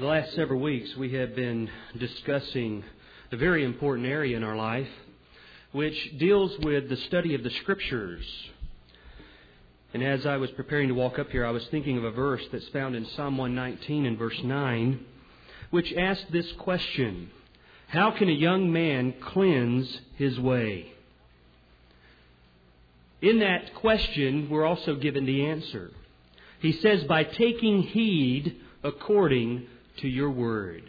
The last several weeks we have been discussing a very important area in our life, which deals with the study of the Scriptures. And as I was preparing to walk up here, I was thinking of a verse that's found in Psalm 119 and verse 9, which asks this question: how can a young man cleanse his way? In that question, we're also given the answer. He says, by taking heed according to your word.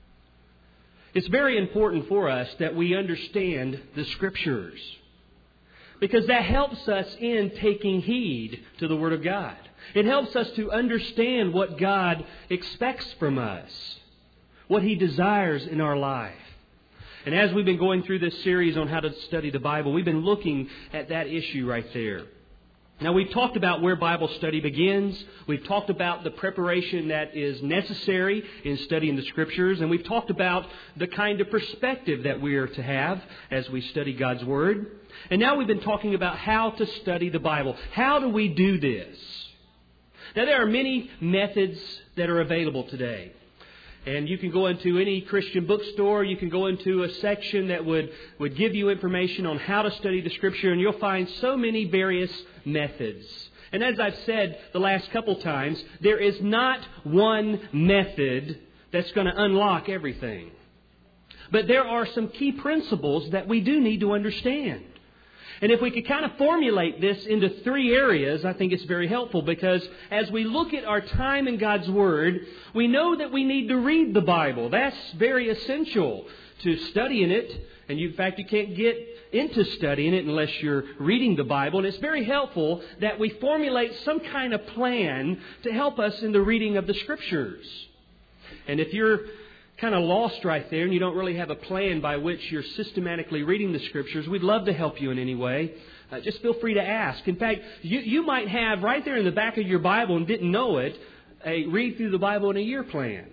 It's very important for us that we understand the Scriptures, because that helps us in taking heed to the Word of God. It helps us to understand what God expects from us, what He desires in our life. And as we've been going through this series on how to study the Bible, we've been looking at that issue right there. Now, we've talked about where Bible study begins. We've talked about the preparation that is necessary in studying the Scriptures. And we've talked about the kind of perspective that we are to have as we study God's Word. And now we've been talking about how to study the Bible. How do we do this? Now, there are many methods that are available today. And you can go into any Christian bookstore, you can go into a section that would give you information on how to study the Scripture, and you'll find so many various methods. And as I've said the last couple times, there is not one method that's going to unlock everything. But there are some key principles that we do need to understand. And if we could kind of formulate this into three areas, I think it's very helpful, because as we look at our time in God's Word, we know that we need to read the Bible. That's very essential to studying it. And in fact, you can't get into studying it unless you're reading the Bible. And it's very helpful that we formulate some kind of plan to help us in the reading of the Scriptures. And if you're kind of lost right there and you don't really have a plan by which you're systematically reading the Scriptures, we'd love to help you in any way. Just feel free to ask. In fact, you might have right there in the back of your Bible, and didn't know it, a read through the Bible in a year plan.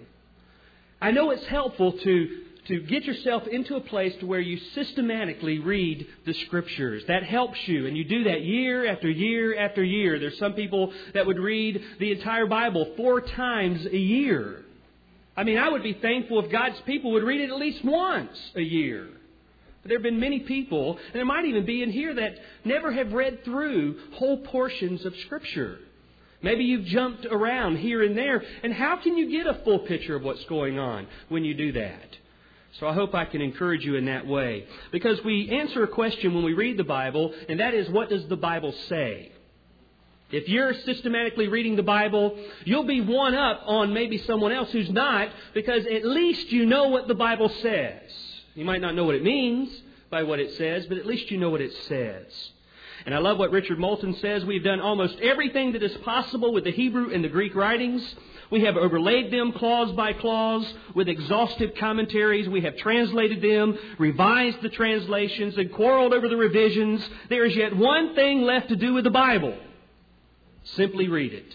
I know it's helpful to get yourself into a place to where you systematically read the Scriptures. That helps you, and you do that year after year after year. There's some people that would read the entire Bible 4 times a year. I mean, I would be thankful if God's people would read it at least once a year. But there have been many people, and there might even be in here, that never have read through whole portions of Scripture. Maybe you've jumped around here and there. And how can you get a full picture of what's going on when you do that? So I hope I can encourage you in that way. Because we answer a question when we read the Bible, and that is, what does the Bible say? If you're systematically reading the Bible, you'll be one up on maybe someone else who's not, because at least you know what the Bible says. You might not know what it means by what it says, but at least you know what it says. And I love what Richard Moulton says. We've done almost everything that is possible with the Hebrew and the Greek writings. We have overlaid them clause by clause with exhaustive commentaries. We have translated them, revised the translations, and quarreled over the revisions. There is yet one thing left to do with the Bible. Simply read it.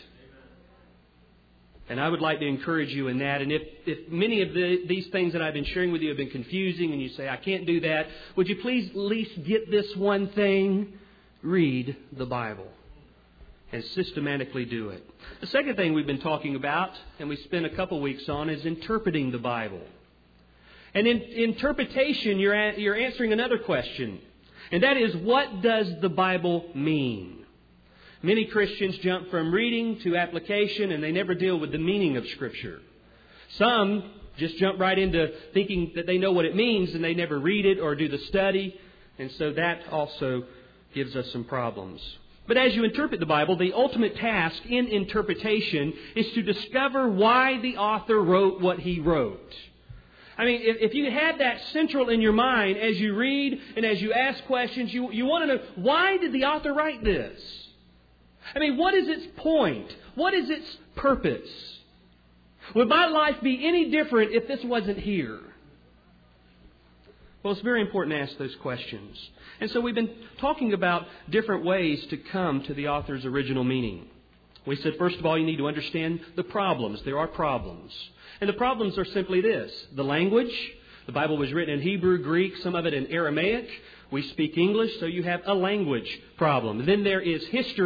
And I would like to encourage you in that. And if many of these things that I've been sharing with you have been confusing and you say, I can't do that, would you please at least get this one thing? Read the Bible. And systematically do it. The second thing we've been talking about, and we spent a couple weeks on, is interpreting the Bible. And in interpretation, you're answering another question. And that is, what does the Bible mean? Many Christians jump from reading to application, and they never deal with the meaning of Scripture. Some just jump right into thinking that they know what it means, and they never read it or do the study. And so that also gives us some problems. But as you interpret the Bible, the ultimate task in interpretation is to discover why the author wrote what he wrote. I mean, if you had that central in your mind as you read and as you ask questions, you want to know, why did the author write this? I mean, what is its point? What is its purpose? Would my life be any different if this wasn't here? Well, it's very important to ask those questions. And so we've been talking about different ways to come to the author's original meaning. We said, first of all, you need to understand the problems. There are problems. And the problems are simply this: the language. The Bible was written in Hebrew, Greek, some of it in Aramaic. We speak English, so you have a language problem. Then there is history.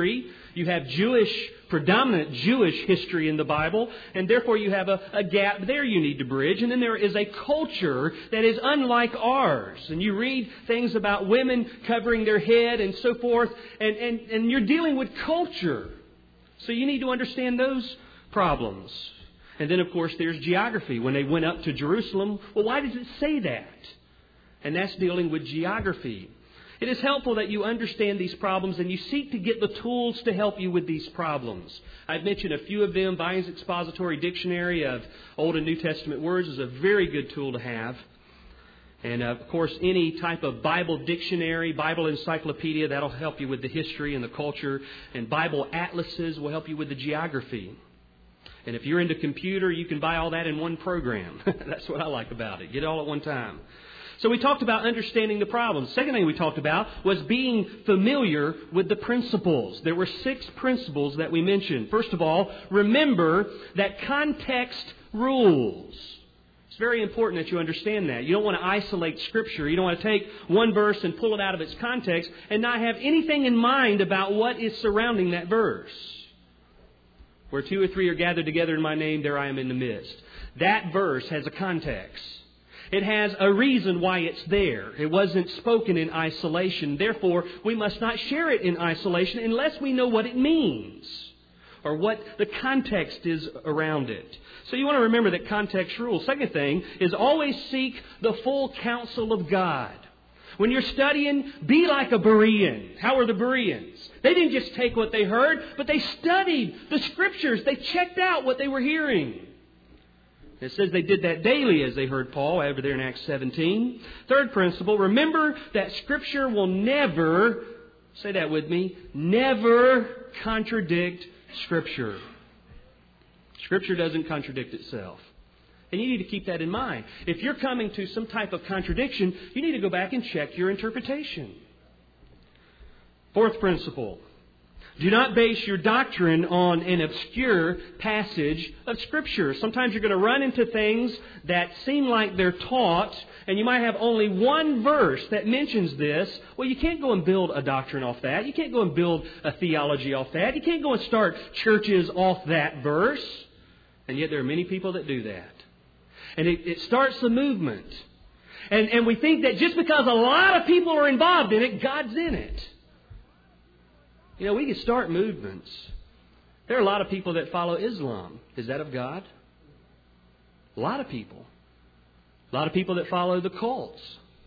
You have predominant Jewish history in the Bible, and therefore you have a gap there you need to bridge. And then there is a culture that is unlike ours. And you read things about women covering their head and so forth, and you're dealing with culture. So you need to understand those problems. And then, of course, there's geography. When they went up to Jerusalem, well, why does it say that? And that's dealing with geography. It is helpful that you understand these problems and you seek to get the tools to help you with these problems. I've mentioned a few of them. Vine's Expository Dictionary of Old and New Testament Words is a very good tool to have. And, of course, any type of Bible dictionary, Bible encyclopedia, that'll help you with the history and the culture. And Bible atlases will help you with the geography. And if you're into computer, you can buy all that in one program. That's what I like about it. Get it all at one time. So we talked about understanding the problems. Second thing we talked about was being familiar with the principles. There were 6 principles that we mentioned. First of all, remember that context rules. It's very important that you understand that. You don't want to isolate Scripture. You don't want to take one verse and pull it out of its context and not have anything in mind about what is surrounding that verse. Where 2 or 3 are gathered together in my name, there I am in the midst. That verse has a context. It has a reason why it's there. It wasn't spoken in isolation. Therefore, we must not share it in isolation unless we know what it means or what the context is around it. So you want to remember that context rules. Second thing is always seek the full counsel of God. When you're studying, be like a Berean. How were the Bereans? They didn't just take what they heard, but they studied the Scriptures. They checked out what they were hearing. It says they did that daily as they heard Paul over there in Acts 17. Third principle, remember that Scripture will never, say that with me, never contradict Scripture. Scripture doesn't contradict itself. And you need to keep that in mind. If you're coming to some type of contradiction, you need to go back and check your interpretation. Fourth principle, do not base your doctrine on an obscure passage of Scripture. Sometimes you're going to run into things that seem like they're taught, and you might have only one verse that mentions this. Well, you can't go and build a doctrine off that. You can't go and build a theology off that. You can't go and start churches off that verse. And yet there are many people that do that. And it starts a movement. And we think that just because a lot of people are involved in it, God's in it. You know, we can start movements. There are a lot of people that follow Islam. Is that of God? A lot of people. A lot of people that follow the cults.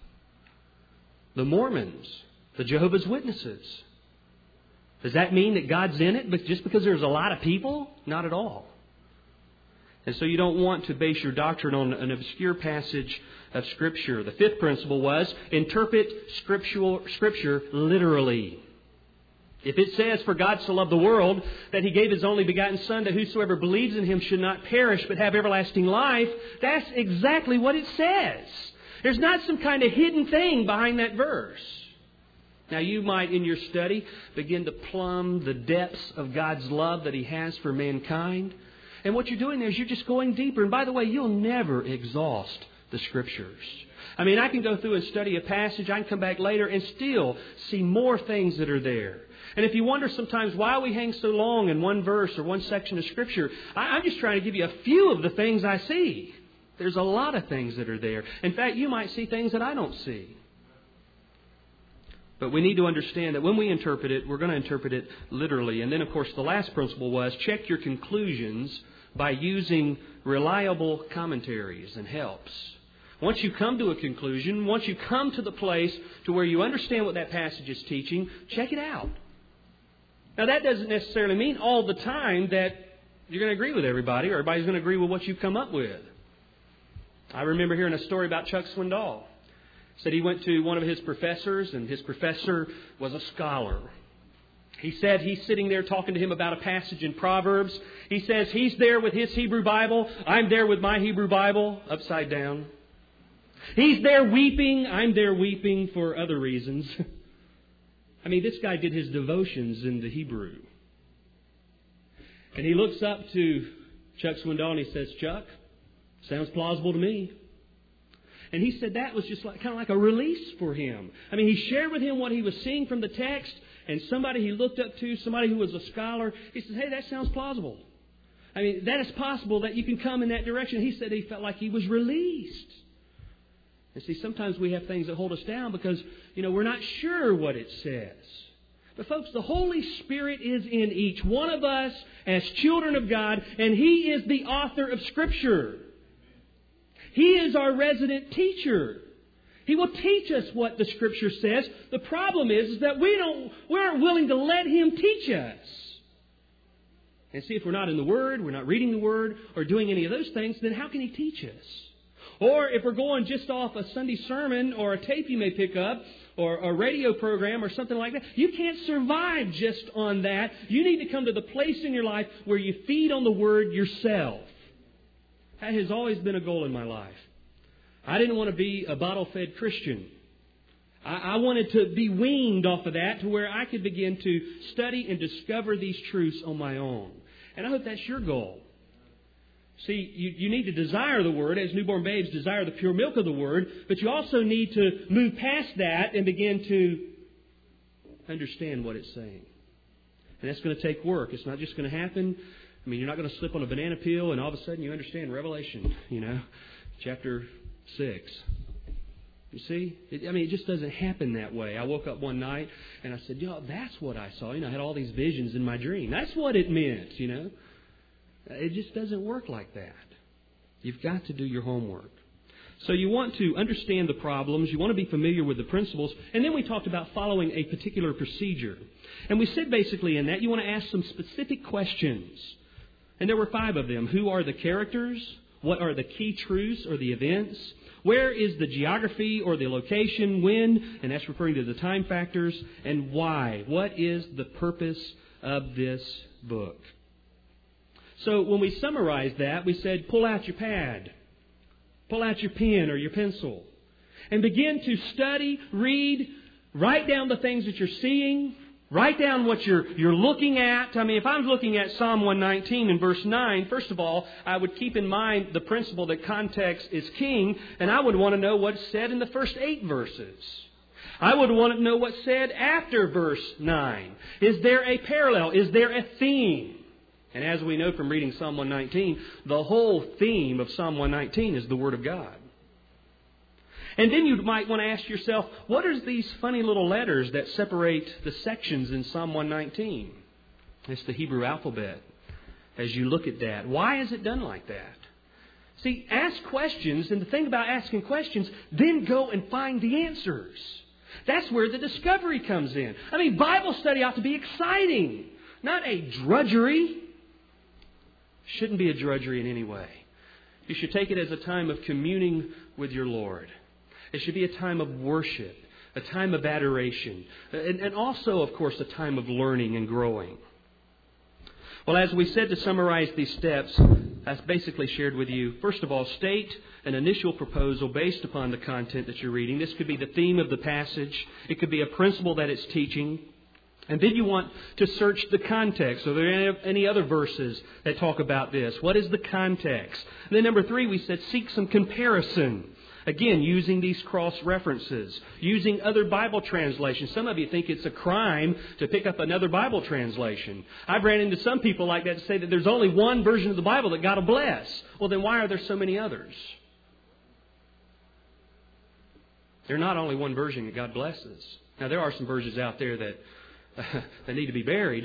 The Mormons. The Jehovah's Witnesses. Does that mean that God's in it but just because there's a lot of people? Not at all. And so you don't want to base your doctrine on an obscure passage of Scripture. The fifth principle was interpret Scripture literally. If it says, for God so loved the world that He gave His only begotten Son, that whosoever believes in Him should not perish but have everlasting life, that's exactly what it says. There's not some kind of hidden thing behind that verse. Now you might, in your study, begin to plumb the depths of God's love that He has for mankind. And what you're doing there is you're just going deeper. And by the way, you'll never exhaust the Scriptures. I mean, I can go through and study a passage. I can come back later and still see more things that are there. And if you wonder sometimes why we hang so long in one verse or one section of Scripture, I'm just trying to give you a few of the things I see. There's a lot of things that are there. In fact, you might see things that I don't see. But we need to understand that when we interpret it, we're going to interpret it literally. And then, of course, the last principle was check your conclusions by using reliable commentaries and helps. Once you come to a conclusion, once you come to the place to where you understand what that passage is teaching, check it out. Now, that doesn't necessarily mean all the time that you're going to agree with everybody or everybody's going to agree with what you've come up with. I remember hearing a story about Chuck Swindoll. Said he went to one of his professors, and his professor was a scholar. He said he's sitting there talking to him about a passage in Proverbs. He says he's there with his Hebrew Bible. I'm there with my Hebrew Bible, upside down. He's there weeping. I'm there weeping for other reasons. I mean, this guy did his devotions in the Hebrew. And he looks up to Chuck Swindoll and he says, Chuck, sounds plausible to me. And he said that was just kind of like a release for him. I mean, he shared with him what he was seeing from the text, and somebody he looked up to, somebody who was a scholar, he says, hey, that sounds plausible. I mean, that is possible that you can come in that direction. He said he felt like he was released. And see, sometimes we have things that hold us down because, we're not sure what it says. But folks, the Holy Spirit is in each one of us as children of God, and He is the author of Scripture. He is our resident teacher. He will teach us what the Scripture says. The problem is that we aren't willing to let Him teach us. And see, if we're not in the Word, we're not reading the Word, or doing any of those things, then how can He teach us? Or if we're going just off a Sunday sermon or a tape you may pick up, or a radio program or something like that, you can't survive just on that. You need to come to the place in your life where you feed on the Word yourself. That has always been a goal in my life. I didn't want to be a bottle-fed Christian. I wanted to be weaned off of that to where I could begin to study and discover these truths on my own. And I hope that's your goal. See, you need to desire the Word as newborn babes desire the pure milk of the Word, but you also need to move past that and begin to understand what it's saying. And that's going to take work. It's not just going to happen. I mean, you're not going to slip on a banana peel and all of a sudden you understand Revelation, chapter 6. You see? It just doesn't happen that way. I woke up one night and I said, that's what I saw. I had all these visions in my dream. That's what it meant, It just doesn't work like that. You've got to do your homework. So you want to understand the problems. You want to be familiar with the principles. And then we talked about following a particular procedure. And we said basically in that you want to ask some specific questions. And there were 5 of them. Who are the characters? What are the key truths or the events? Where is the geography or the location? When? And that's referring to the time factors. And why? What is the purpose of this book? So when we summarized that, we said, pull out your pad. Pull out your pen or your pencil. And begin to study, read, write down the things that you're seeing. Write down what you're looking at. If I'm looking at Psalm 119 in verse 9, first of all, I would keep in mind the principle that context is king, and I would want to know what's said in the first 8 verses. I would want to know what's said after verse 9. Is there a parallel? Is there a theme? And as we know from reading Psalm 119, the whole theme of Psalm 119 is the Word of God. And then you might want to ask yourself, what are these funny little letters that separate the sections in Psalm 119? It's the Hebrew alphabet. As you look at that, why is it done like that? See, ask questions, and the thing about asking questions, then go and find the answers. That's where the discovery comes in. Bible study ought to be exciting, not a drudgery. Shouldn't be a drudgery in any way. You should take it as a time of communing with your Lord. It should be a time of worship, a time of adoration, and also, of course, a time of learning and growing. Well, as we said to summarize these steps, I've basically shared with you, first of all, state an initial proposal based upon the content that you're reading. This could be the theme of the passage. It could be a principle that it's teaching. And then you want to search the context. Are there any other verses that talk about this? What is the context? And then number 3, we said seek some comparison. Again, using these cross-references, using other Bible translations. Some of you think it's a crime to pick up another Bible translation. I've ran into some people like that to say that there's only one version of the Bible that God will bless. Well, then why are there so many others? There's not only one version that God blesses. Now, there are some versions out there that need to be buried.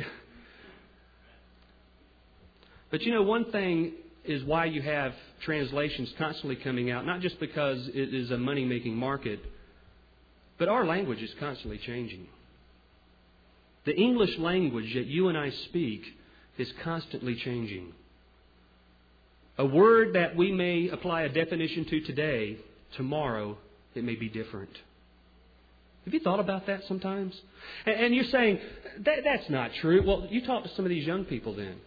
But one thing is why you have translations constantly coming out, not just because it is a money-making market, but our language is constantly changing. The English language that you and I speak is constantly changing. A word that we may apply a definition to today, tomorrow it may be different. Have you thought about that sometimes? And you're saying, that's not true. Well, you talk to some of these young people then.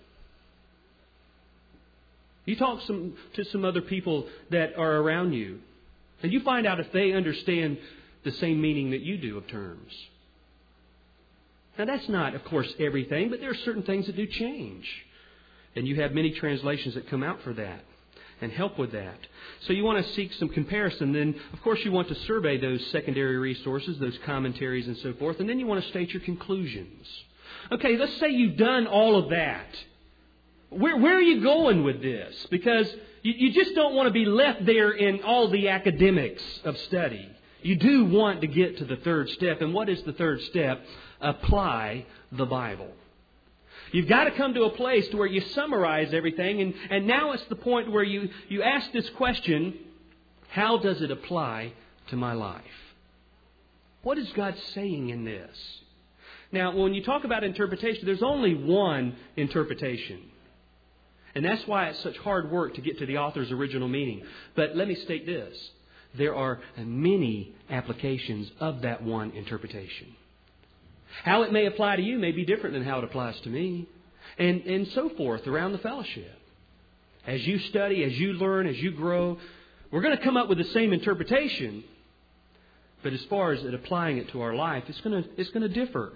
You talk to some other people that are around you, and you find out if they understand the same meaning that you do of terms. Now, that's not, of course, everything, but there are certain things that do change. And you have many translations that come out for that. and help with that. So you want to seek some comparison. Then, of course, you want to survey those secondary resources, those commentaries and so forth. And then you want to state your conclusions. Okay, let's say you've done all of that. Where are you going with this? Because you just don't want to be left there in all the academics of study. You do want to get to the third step. And what is the third step? Apply the Bible. You've got to come to a place to where you summarize everything. And now it's the point where you ask this question, how does it apply to my life? What is God saying in this? Now, when you talk about interpretation, there's only one interpretation. And that's why it's such hard work to get to the author's original meaning. But let me state this. There are many applications of that one interpretation. How it may apply to you may be different than how it applies to me. And so forth around the fellowship. As you study, as you learn, as you grow, we're going to come up with the same interpretation. But as far as applying it to our life, it's going to differ.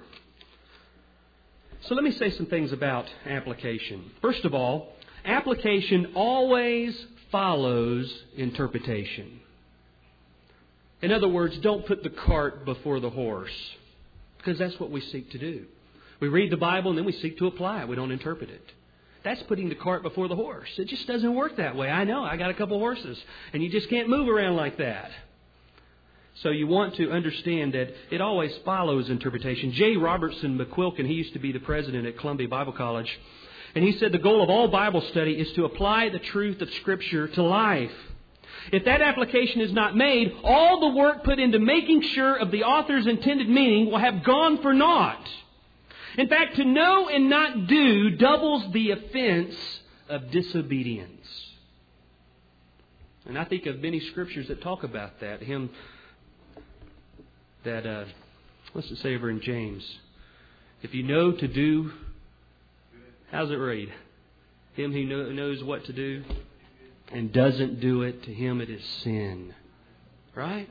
So let me say some things about application. First of all, application always follows interpretation. In other words, don't put the cart before the horse. Because that's what we seek to do. We read the Bible and then we seek to apply it. We don't interpret it. That's putting the cart before the horse. It just doesn't work that way. I know. I got a couple horses. And you just can't move around like that. So you want to understand that it always follows interpretation. J. Robertson McQuilkin, he used to be the president at Columbia Bible College. And he said the goal of all Bible study is to apply the truth of Scripture to life. If that application is not made, all the work put into making sure of the author's intended meaning will have gone for naught. In fact, to know and not do doubles the offense of disobedience. And I think of many scriptures that talk about that. What's it say over in James? If you know to do, how's it read? Him who knows what to do and doesn't do it, to him it is sin. Right?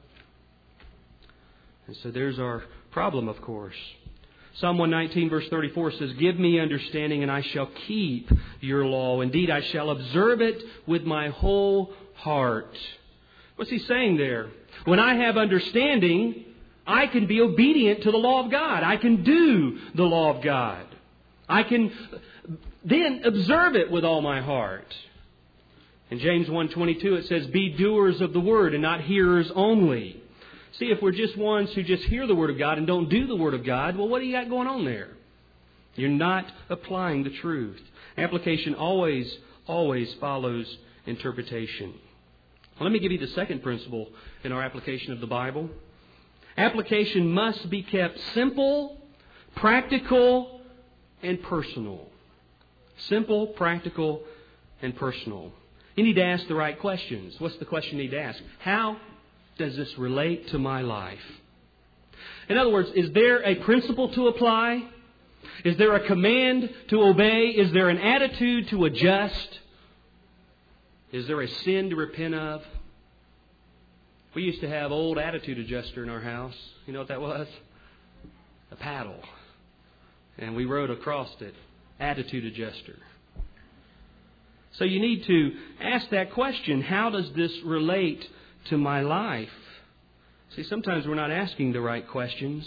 And so there's our problem, of course. Psalm 119 verse 34 says, "Give me understanding and I shall keep your law. Indeed, I shall observe it with my whole heart." What's he saying there? When I have understanding, I can be obedient to the law of God. I can do the law of God. I can then observe it with all my heart. In James 1:22 it says, "Be doers of the word and not hearers only." See, if we're just ones who just hear the Word of God and don't do the Word of God, well, what do you got going on there? You're not applying the truth. Application always follows interpretation. Well, let me give you the second principle in our application of the Bible. Application must be kept simple, practical, and personal. Simple, practical, and personal. You need to ask the right questions. What's the question you need to ask? How does this relate to my life? In other words, is there a principle to apply? Is there a command to obey? Is there an attitude to adjust? Is there a sin to repent of? We used to have old attitude adjuster in our house. You know what that was? A paddle. And we rode across it. Attitude adjuster. So you need to ask that question. How does this relate to my life? See, sometimes we're not asking the right questions.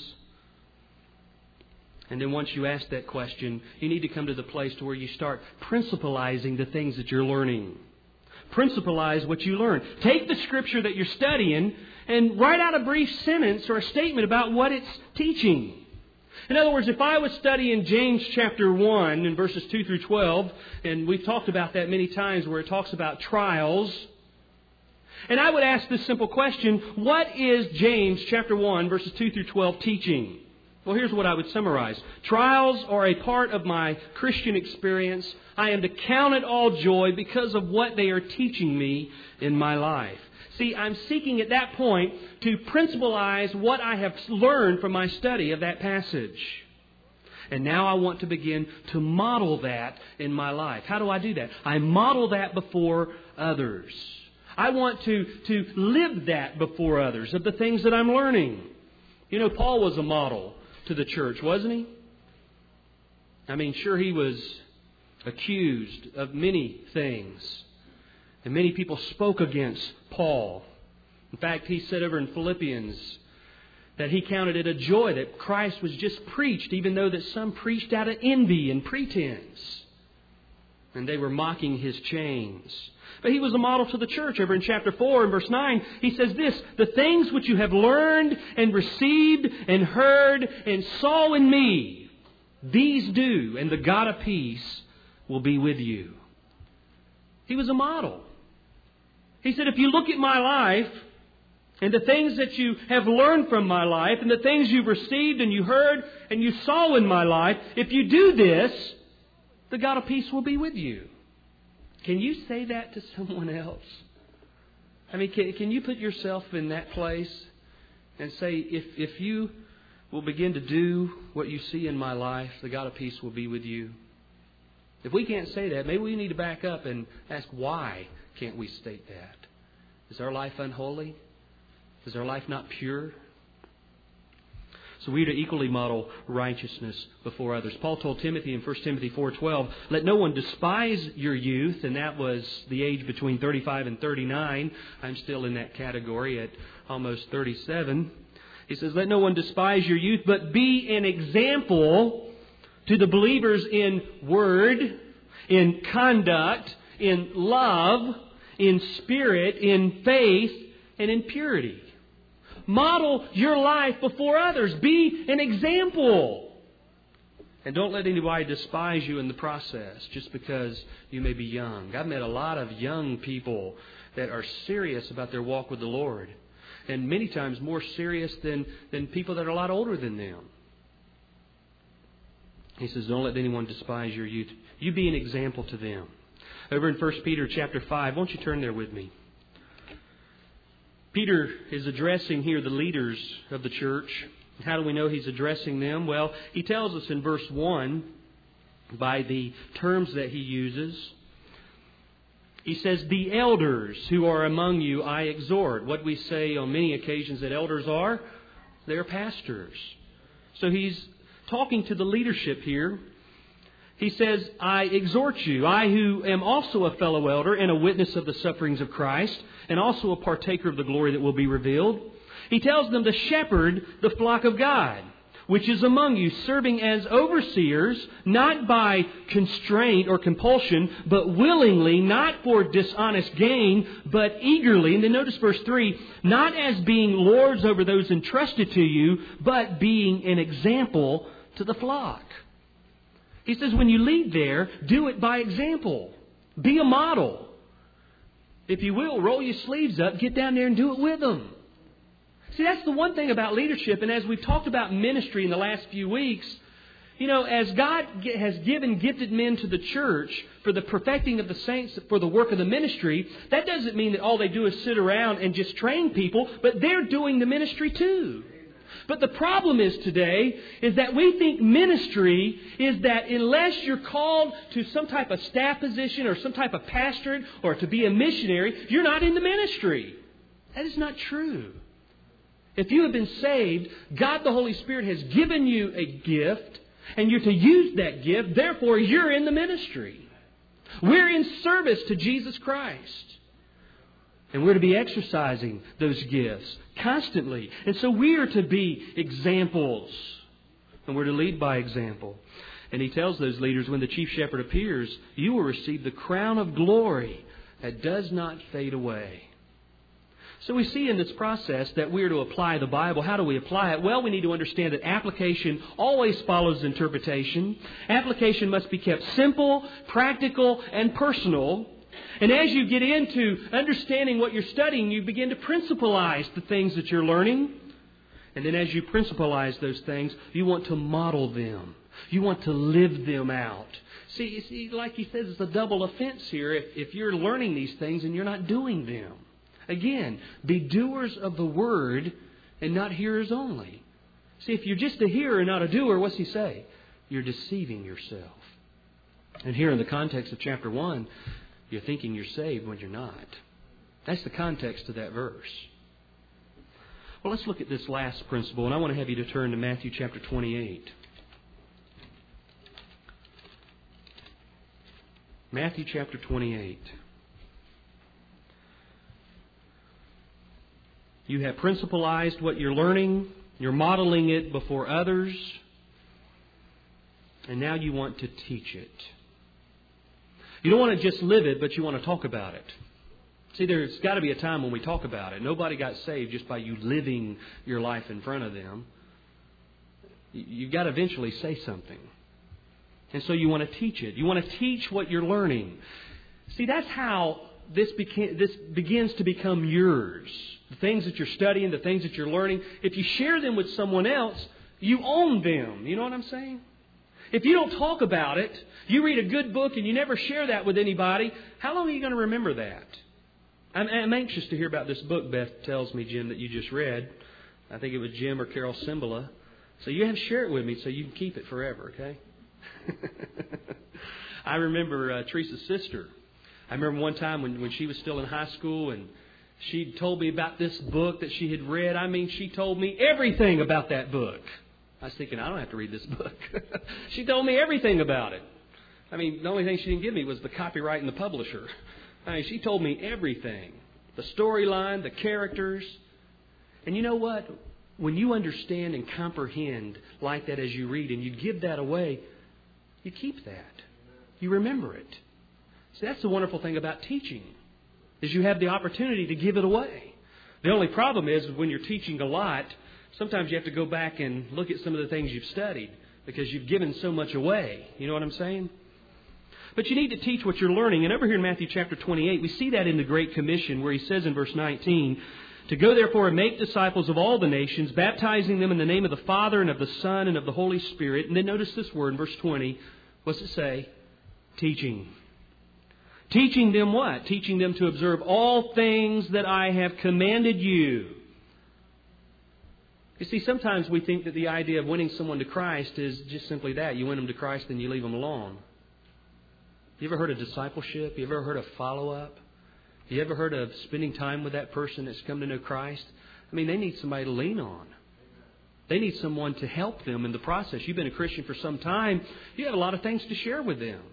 And then once you ask that question, you need to come to the place to where you start principalizing the things that you're learning. Principalize what you learn. Take the Scripture that you're studying and write out a brief sentence or a statement about what it's teaching. In other words, if I was studying James chapter 1 in verses 2 through 12, and we've talked about that many times where it talks about trials, and I would ask this simple question, what is James chapter 1 verses 2 through 12 teaching? Well, here's what I would summarize. Trials are a part of my Christian experience. I am to count it all joy because of what they are teaching me in my life. See, I'm seeking at that point to principalize what I have learned from my study of that passage. And now I want to begin to model that in my life. How do I do that? I model that before others. I want to live that before others of the things that I'm learning. You know, Paul was a model to the church, wasn't he? I mean, sure, he was accused of many things. And many people spoke against Paul. In fact, he said over in Philippians that he counted it a joy that Christ was just preached, even though that some preached out of envy and pretense. And they were mocking his chains. But he was a model to the church. Over in chapter 4 and verse 9, he says this, "The things which you have learned and received and heard and saw in me, these do, and the God of peace will be with you." He was a model. He said, if you look at my life and the things that you have learned from my life and the things you've received and you heard and you saw in my life, if you do this, the God of peace will be with you. Can you say that to someone else? I mean, can you put yourself in that place and say, if you will begin to do what you see in my life, the God of peace will be with you? If we can't say that, maybe we need to back up and ask, why can't we state that? Is our life unholy? Is our life not pure? So we are to equally model righteousness before others. Paul told Timothy in 1 Timothy 4:12, "Let no one despise your youth," and that was the age between 35 and 39. I'm still in that category at almost 37. He says, "Let no one despise your youth, but be an example to the believers in word, in conduct, in love, in spirit, in faith, and in purity." Model your life before others. Be an example. And don't let anybody despise you in the process just because you may be young. I've met a lot of young people that are serious about their walk with the Lord. And many times more serious than people that are a lot older than them. He says, don't let anyone despise your youth. You be an example to them. Over in 1 Peter chapter 5, won't you turn there with me? Peter is addressing here the leaders of the church. How do we know he's addressing them? Well, he tells us in verse 1, by the terms that he uses, he says, "The elders who are among you I exhort." What we say on many occasions that elders are, they're pastors. So he's talking to the leadership here. He says, "I exhort you, I who am also a fellow elder and a witness of the sufferings of Christ, and also a partaker of the glory that will be revealed." He tells them to shepherd the flock of God, which is among you, serving as overseers, not by constraint or compulsion, but willingly, not for dishonest gain, but eagerly. And then notice verse 3, "Not as being lords over those entrusted to you, but being an example to the flock." He says when you lead there, do it by example. Be a model. If you will, roll your sleeves up, get down there and do it with them. See, that's the one thing about leadership. And as we've talked about ministry in the last few weeks, you know, as God has given gifted men to the church for the perfecting of the saints, for the work of the ministry, that doesn't mean that all they do is sit around and just train people, but they're doing the ministry too. But the problem is today is that we think ministry is that unless you're called to some type of staff position or some type of pastorate or to be a missionary, you're not in the ministry. That is not true. If you have been saved, God the Holy Spirit has given you a gift and you're to use that gift. Therefore, you're in the ministry. We're in service to Jesus Christ. And we're to be exercising those gifts constantly. And so we are to be examples. And we're to lead by example. And he tells those leaders, when the chief shepherd appears, you will receive the crown of glory that does not fade away. So we see in this process that we are to apply the Bible. How do we apply it? Well, we need to understand that application always follows interpretation. Application must be kept simple, practical, and personal. And as you get into understanding what you're studying, you begin to principalize the things that you're learning. And then as you principalize those things, you want to model them. You want to live them out. See, like he says, it's a double offense here if you're learning these things and you're not doing them. Again, be doers of the word and not hearers only. See, if you're just a hearer and not a doer, what's he say? You're deceiving yourself. And here in the context of chapter 1, you're thinking you're saved when you're not. That's the context of that verse. Well, let's look at this last principle, and I want to have you to turn to Matthew chapter 28. Matthew chapter 28. You have principalized what you're learning. You're modeling it before others. And now you want to teach it. You don't want to just live it, but you want to talk about it. See, there's got to be a time when we talk about it. Nobody got saved just by you living your life in front of them. You've got to eventually say something. And so you want to teach it. You want to teach what you're learning. See, that's how this begins to become yours. The things that you're studying, the things that you're learning. If you share them with someone else, you own them. You know what I'm saying? If you don't talk about it, you read a good book and you never share that with anybody, how long are you going to remember that? I'm anxious to hear about this book, Beth tells me, Jim, that you just read. I think it was Jim or Carol Cimbala. So you have to share it with me so you can keep it forever, okay? I remember Teresa's sister. I remember one time when she was still in high school and she told me about this book that she had read. I mean, she told me everything about that book. I was thinking, I don't have to read this book. She told me everything about it. I mean, the only thing she didn't give me was the copyright and the publisher. I mean, she told me everything. The storyline, the characters. And you know what? When you understand and comprehend like that as you read and you give that away, you keep that. You remember it. See, that's the wonderful thing about teaching, is you have the opportunity to give it away. The only problem is when you're teaching a lot, sometimes you have to go back and look at some of the things you've studied because you've given so much away. You know what I'm saying? But you need to teach what you're learning. And over here in Matthew chapter 28, we see that in the Great Commission where He says in verse 19, to go therefore and make disciples of all the nations, baptizing them in the name of the Father and of the Son and of the Holy Spirit. And then notice this word in verse 20. What's it say? Teaching. Teaching them what? Teaching them to observe all things that I have commanded you. You see, sometimes we think that the idea of winning someone to Christ is just simply that. You win them to Christ and you leave them alone. You ever heard of discipleship? You ever heard of follow-up? You ever heard of spending time with that person that's come to know Christ? I mean, they need somebody to lean on. They need someone to help them in the process. You've been a Christian for some time. You have a lot of things to share with them.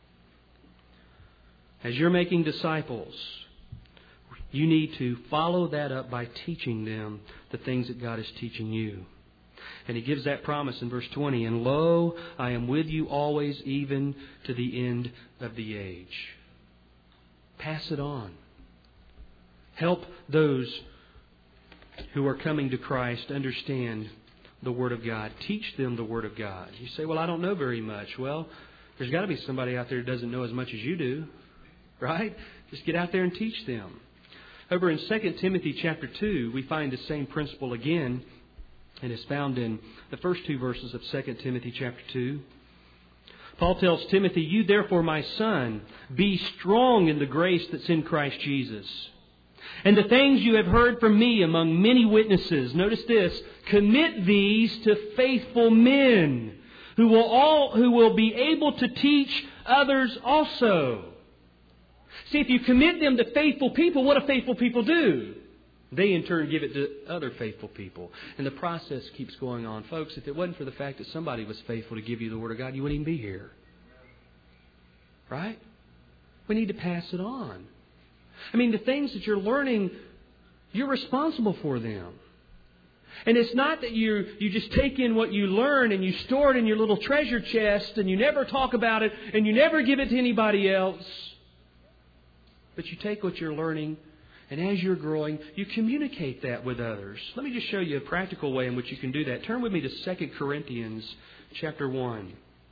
As you're making disciples, you need to follow that up by teaching them the things that God is teaching you. And He gives that promise in verse 20. And lo, I am with you always, even to the end of the age. Pass it on. Help those who are coming to Christ understand the Word of God. Teach them the Word of God. You say, well, I don't know very much. Well, there's got to be somebody out there who doesn't know as much as you do. Right? Just get out there and teach them. Over in 2 Timothy chapter 2, we find the same principle again. And it's found in the first two verses of 2 Timothy chapter 2. Paul tells Timothy, you therefore, my son, be strong in the grace that's in Christ Jesus. And the things you have heard from me among many witnesses, notice this, commit these to faithful men who will be able to teach others also. See, if you commit them to faithful people, what do faithful people do? They in turn give it to other faithful people. And the process keeps going on. Folks, if it wasn't for the fact that somebody was faithful to give you the Word of God, you wouldn't even be here. Right? We need to pass it on. I mean, the things that you're learning, you're responsible for them. And it's not that you just take in what you learn and you store it in your little treasure chest and you never talk about it and you never give it to anybody else. But you take what you're learning, and as you're growing, you communicate that with others. Let me just show you a practical way in which you can do that. Turn with me to 2 Corinthians chapter 1.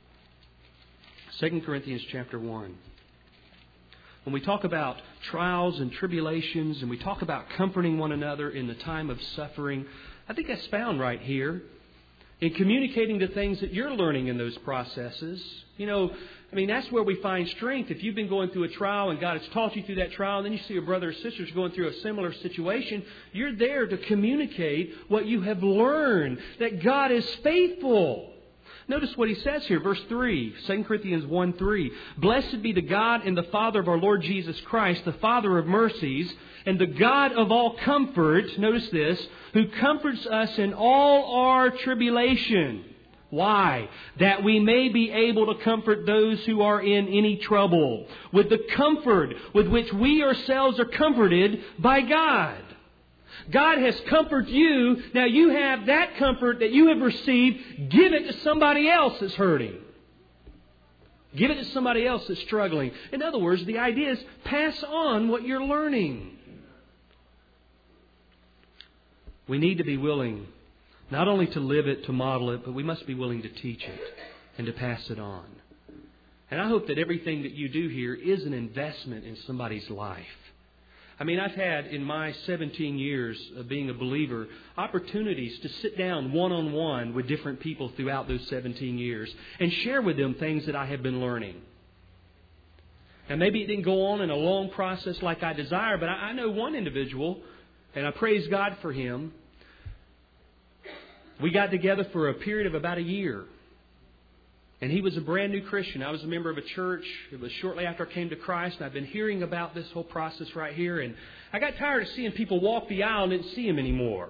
2 Corinthians chapter 1. When we talk about trials and tribulations, and we talk about comforting one another in the time of suffering, I think that's found right here in communicating the things that you're learning in those processes. You know, I mean, that's where we find strength. If you've been going through a trial and God has taught you through that trial, and then you see your brother or sisters going through a similar situation, you're there to communicate what you have learned, that God is faithful. Notice what he says here, verse 3, 2 Corinthians 1:3. Blessed be the God and the Father of our Lord Jesus Christ, the Father of mercies, and the God of all comfort, notice this, who comforts us in all our tribulation. Why? That we may be able to comfort those who are in any trouble, with the comfort with which we ourselves are comforted by God. God has comforted you. Now you have that comfort that you have received. Give it to somebody else that's hurting. Give it to somebody else that's struggling. In other words, the idea is pass on what you're learning. We need to be willing not only to live it, to model it, but we must be willing to teach it and to pass it on. And I hope that everything that you do here is an investment in somebody's life. I mean, I've had in my 17 years of being a believer opportunities to sit down one-on-one with different people throughout those 17 years and share with them things that I have been learning. And maybe it didn't go on in a long process like I desire, but I know one individual, and I praise God for him. We got together for a period of about a year. And he was a brand new Christian. I was a member of a church. It was shortly after I came to Christ. And I've been hearing about this whole process right here. And I got tired of seeing people walk the aisle and didn't see him anymore.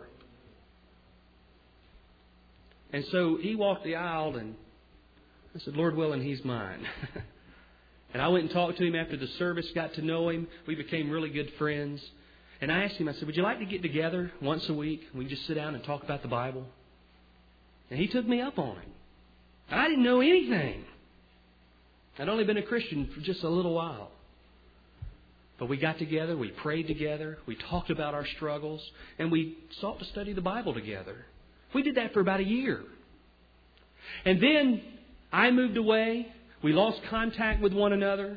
And so he walked the aisle and I said, Lord willing, he's mine. And I went and talked to him after the service, got to know him. We became really good friends. And I asked him, I said, would you like to get together once a week? We just sit down and talk about the Bible. And he took me up on it. I didn't know anything. I'd only been a Christian for just a little while. But we got together, we prayed together, we talked about our struggles, and we sought to study the Bible together. We did that for about a year. And then I moved away. We lost contact with one another.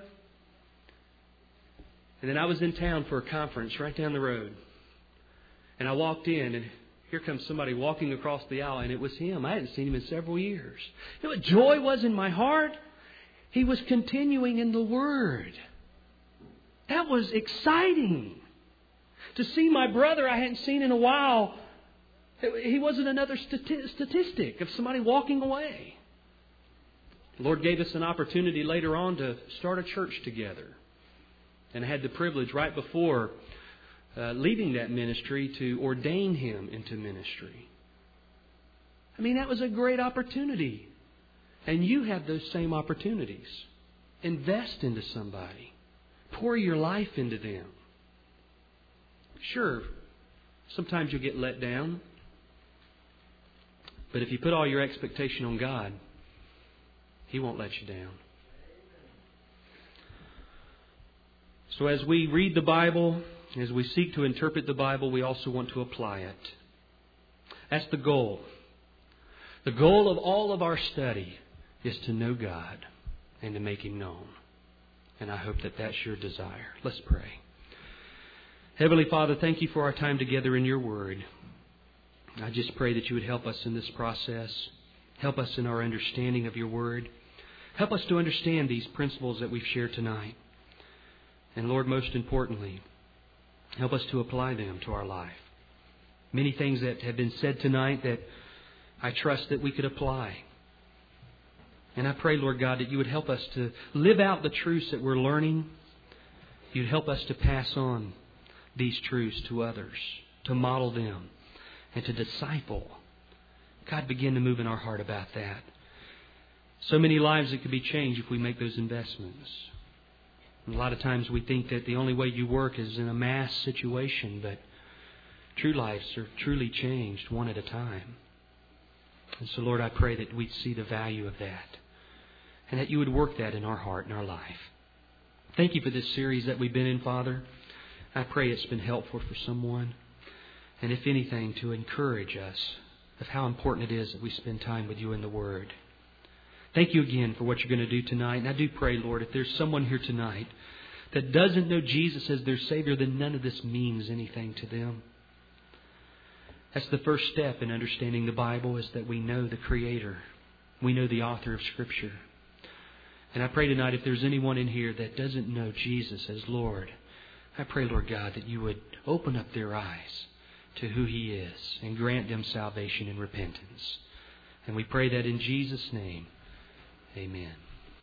And then I was in town for a conference right down the road. And I walked in and here comes somebody walking across the aisle, and it was him. I hadn't seen him in several years. You know what joy was in my heart? He was continuing in the Word. That was exciting. To see my brother I hadn't seen in a while, he wasn't another statistic of somebody walking away. The Lord gave us an opportunity later on to start a church together. And I had the privilege right before leaving that ministry to ordain him into ministry. I mean, that was a great opportunity. And you have those same opportunities. Invest into somebody. Pour your life into them. Sure, sometimes you'll get let down. But if you put all your expectation on God, He won't let you down. So as we read the Bible, as we seek to interpret the Bible, we also want to apply it. That's the goal. The goal of all of our study is to know God and to make Him known. And I hope that that's your desire. Let's pray. Heavenly Father, thank You for our time together in Your Word. I just pray that You would help us in this process. Help us in our understanding of Your Word. Help us to understand these principles that we've shared tonight. And Lord, most importantly, help us to apply them to our life. Many things that have been said tonight that I trust that we could apply. And I pray, Lord God, that You would help us to live out the truths that we're learning. You'd help us to pass on these truths to others, to model them, and to disciple. God, begin to move in our heart about that. So many lives that could be changed if we make those investments. And a lot of times we think that the only way you work is in a mass situation, but true lives are truly changed one at a time. And so, Lord, I pray that we'd see the value of that and that You would work that in our heart and our life. Thank You for this series that we've been in, Father. I pray it's been helpful for someone. And if anything, to encourage us of how important it is that we spend time with You in the Word. Thank You again for what You're going to do tonight. And I do pray, Lord, if there's someone here tonight that doesn't know Jesus as their Savior, then none of this means anything to them. That's the first step in understanding the Bible, is that we know the Creator. We know the author of Scripture. And I pray tonight if there's anyone in here that doesn't know Jesus as Lord, I pray, Lord God, that You would open up their eyes to who He is and grant them salvation and repentance. And we pray that in Jesus' name. Amen.